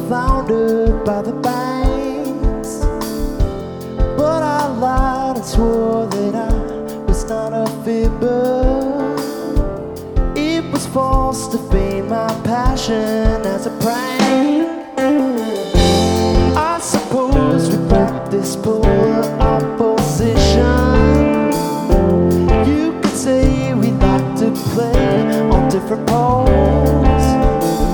founded by the banks. But I lied and swore that I was not a fibber. It was false to feign my passion as a prank.